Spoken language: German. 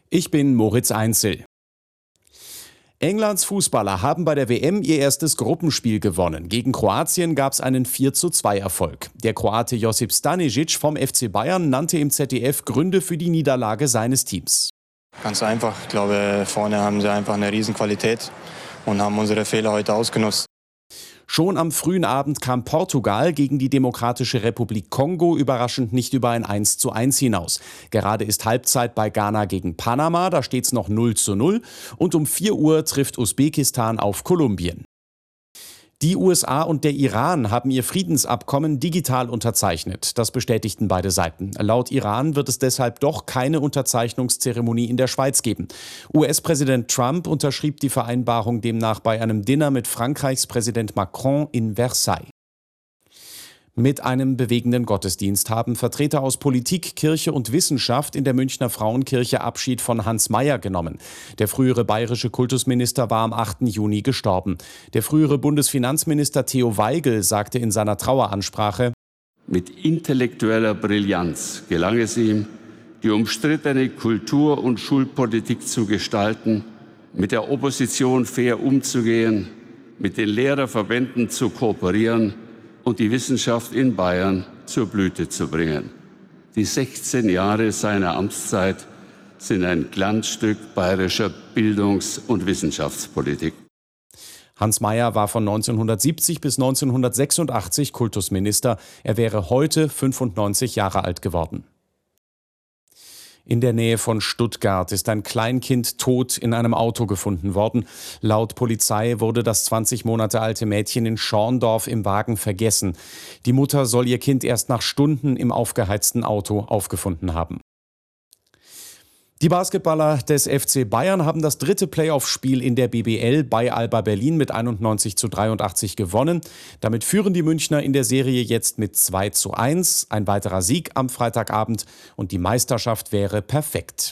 Ich bin Moritz Einzel. Englands Fußballer haben bei der WM ihr erstes Gruppenspiel gewonnen. Gegen Kroatien gab es einen 4:2 Erfolg. Der Kroate Josip Stanisic vom FC Bayern nannte im ZDF Gründe für die Niederlage seines Teams. Ganz einfach. Ich glaube, vorne haben sie einfach eine Riesenqualität und haben unsere Fehler heute ausgenutzt. Schon am frühen Abend kam Portugal gegen die Demokratische Republik Kongo überraschend nicht über ein 1:1 hinaus. Gerade ist Halbzeit bei Ghana gegen Panama, da steht's noch 0:0 und um 4 Uhr trifft Usbekistan auf Kolumbien. Die USA und der Iran haben ihr Friedensabkommen digital unterzeichnet. Das bestätigten beide Seiten. Laut Iran wird es deshalb doch keine Unterzeichnungszeremonie in der Schweiz geben. US-Präsident Trump unterschrieb die Vereinbarung demnach bei einem Dinner mit Frankreichs Präsident Macron in Versailles. Mit einem bewegenden Gottesdienst haben Vertreter aus Politik, Kirche und Wissenschaft in der Münchner Frauenkirche Abschied von Hans Mayer genommen. Der frühere bayerische Kultusminister war am 8. Juni gestorben. Der frühere Bundesfinanzminister Theo Weigel sagte in seiner Traueransprache: Mit intellektueller Brillanz gelang es ihm, die umstrittene Kultur- und Schulpolitik zu gestalten, mit der Opposition fair umzugehen, mit den Lehrerverbänden zu kooperieren und die Wissenschaft in Bayern zur Blüte zu bringen. Die 16 Jahre seiner Amtszeit sind ein Glanzstück bayerischer Bildungs- und Wissenschaftspolitik. Hans Mayer war von 1970 bis 1986 Kultusminister. Er wäre heute 95 Jahre alt geworden. In der Nähe von Stuttgart ist ein Kleinkind tot in einem Auto gefunden worden. Laut Polizei wurde das 20 Monate alte Mädchen in Schorndorf im Wagen vergessen. Die Mutter soll ihr Kind erst nach Stunden im aufgeheizten Auto aufgefunden haben. Die Basketballer des FC Bayern haben das dritte Playoff-Spiel in der BBL bei Alba Berlin mit 91:83 gewonnen. Damit führen die Münchner in der Serie jetzt mit 2:1. Ein weiterer Sieg am Freitagabend und die Meisterschaft wäre perfekt.